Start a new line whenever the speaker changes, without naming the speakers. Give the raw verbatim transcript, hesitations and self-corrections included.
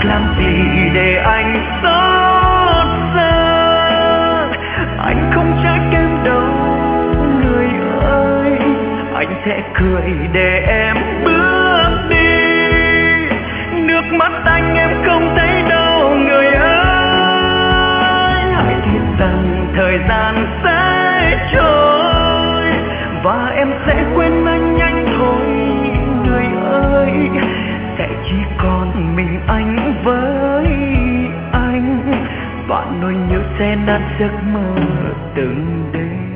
làm gì để anh xót xa. Anh không trách em đâu người ơi, anh sẽ cười để em bước đi. Nước mắt anh em không thấy đâu người ơi, hãy biết rằng thời gian sẽ trôi và em sẽ quên anh nhanh thôi người ơi. Sẽ chỉ còn mình anh với anh, và nỗi nhớ sẽ nát giấc mơ từng đêm.